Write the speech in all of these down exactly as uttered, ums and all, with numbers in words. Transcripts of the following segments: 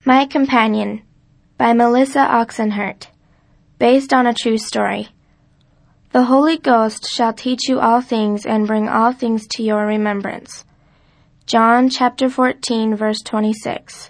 My Companion by Melissa Oxenhurt, based on a true story. The Holy Ghost shall teach you all things and bring all things to your remembrance. John chapter fourteen, verse twenty-six.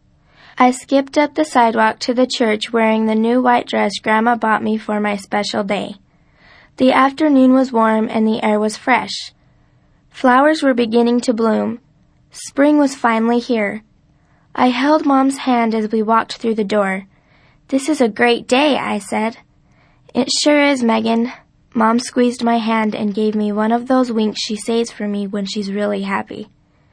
I skipped up the sidewalk to the church wearing the new white dress Grandma bought me for my special day. The afternoon was warm and the air was fresh. Flowers were beginning to bloom. Spring was finally here. I held Mom's hand as we walked through the door. "This is a great day," I said. "It sure is, Megan." Mom squeezed my hand and gave me one of those winks she saves for me when she's really happy.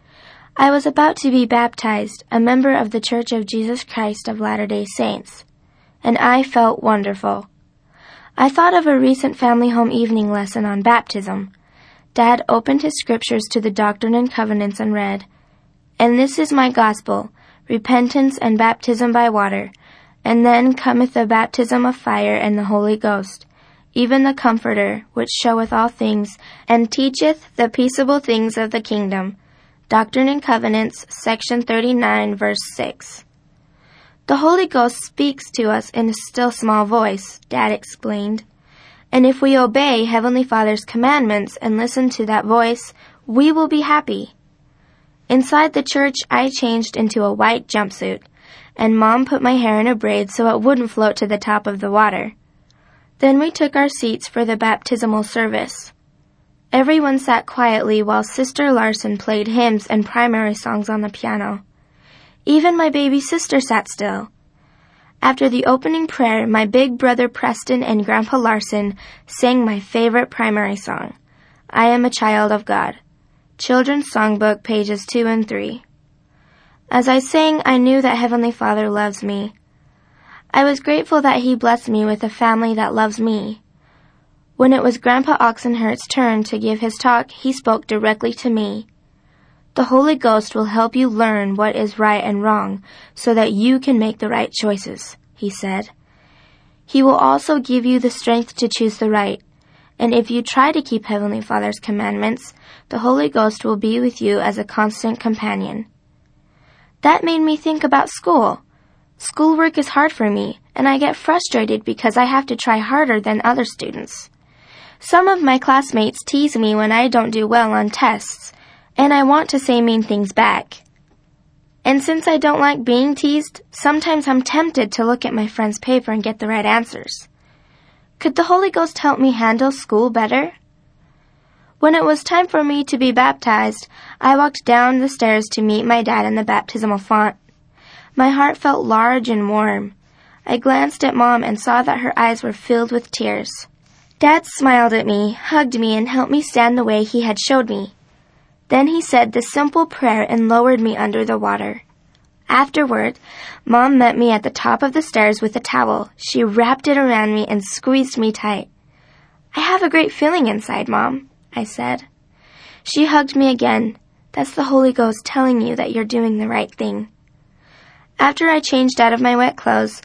I was about to be baptized, a member of the Church of Jesus Christ of Latter-day Saints, and I felt wonderful. I thought of a recent family home evening lesson on baptism. Dad opened his scriptures to the Doctrine and Covenants and read, "And this is my gospel, repentance and baptism by water, and then cometh the baptism of fire and the Holy Ghost, even the Comforter, which showeth all things, and teacheth the peaceable things of the kingdom." Doctrine and Covenants, section thirty-nine, verse six. The Holy Ghost speaks to us in a still small voice, Dad explained. And if we obey Heavenly Father's commandments and listen to that voice, we will be happy. Inside the church, I changed into a white jumpsuit, and Mom put my hair in a braid so it wouldn't float to the top of the water. Then we took our seats for the baptismal service. Everyone sat quietly while Sister Larson played hymns and primary songs on the piano. Even my baby sister sat still. After the opening prayer, my big brother Preston and Grandpa Larson sang my favorite primary song, "I Am a Child of God." Children's Songbook, pages two and three. As I sang, I knew that Heavenly Father loves me. I was grateful that He blessed me with a family that loves me. When it was Grandpa Oxenhurt's turn to give his talk, he spoke directly to me. The Holy Ghost will help you learn what is right and wrong so that you can make the right choices, he said. He will also give you the strength to choose the right. And if you try to keep Heavenly Father's commandments, the Holy Ghost will be with you as a constant companion. That made me think about school. Schoolwork is hard for me, and I get frustrated because I have to try harder than other students. Some of my classmates tease me when I don't do well on tests, and I want to say mean things back. And since I don't like being teased, sometimes I'm tempted to look at my friend's paper and get the right answers. Could the Holy Ghost help me handle school better? When it was time for me to be baptized, I walked down the stairs to meet my dad in the baptismal font. My heart felt large and warm. I glanced at Mom and saw that her eyes were filled with tears. Dad smiled at me, hugged me, and helped me stand the way he had showed me. Then he said the simple prayer and lowered me under the water. Afterward, Mom met me at the top of the stairs with a towel. She wrapped it around me and squeezed me tight. "I have a great feeling inside, Mom," I said. She hugged me again. "That's the Holy Ghost telling you that you're doing the right thing." After I changed out of my wet clothes,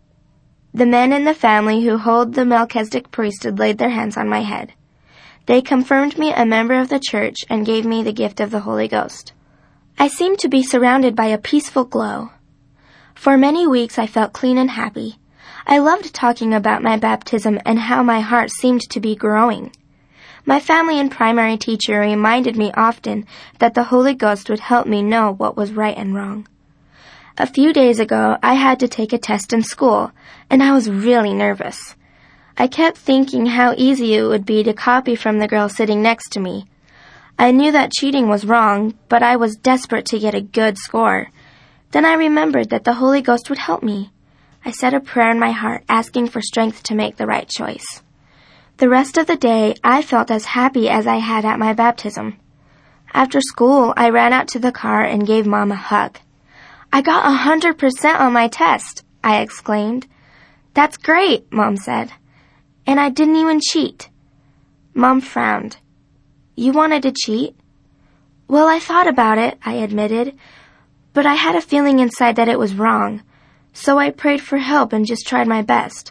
the men in the family who hold the Melchizedek priesthood laid their hands on my head. They confirmed me a member of the church and gave me the gift of the Holy Ghost. I seemed to be surrounded by a peaceful glow. For many weeks I felt clean and happy. I loved talking about my baptism and how my heart seemed to be growing. My family and primary teacher reminded me often that the Holy Ghost would help me know what was right and wrong. A few days ago, I had to take a test in school, and I was really nervous. I kept thinking how easy it would be to copy from the girl sitting next to me. I knew that cheating was wrong, but I was desperate to get a good score. Then I remembered that the Holy Ghost would help me. I said a prayer in my heart, asking for strength to make the right choice. The rest of the day, I felt as happy as I had at my baptism. After school, I ran out to the car and gave Mom a hug. "I got a hundred percent on my test," I exclaimed. "That's great," Mom said. "And I didn't even cheat." Mom frowned. "You wanted to cheat?" "Well, I thought about it," I admitted, "but I had a feeling inside that it was wrong, so I prayed for help and just tried my best."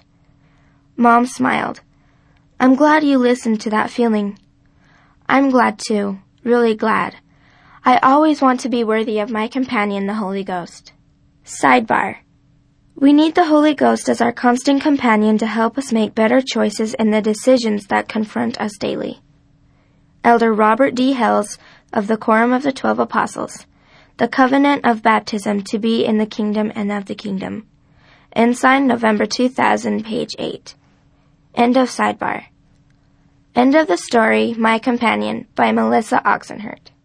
Mom smiled. "I'm glad you listened to that feeling." "I'm glad too, really glad. I always want to be worthy of my companion, the Holy Ghost. Sidebar. We need the Holy Ghost as our constant companion to help us make better choices in the decisions that confront us daily. Elder Robert D. Hales of the Quorum of the Twelve Apostles. The Covenant of Baptism to be in the Kingdom and of the Kingdom. Ensign, November two thousand, page eight. End of sidebar. End of the story, My Companion, by Melissa Oxenhurt.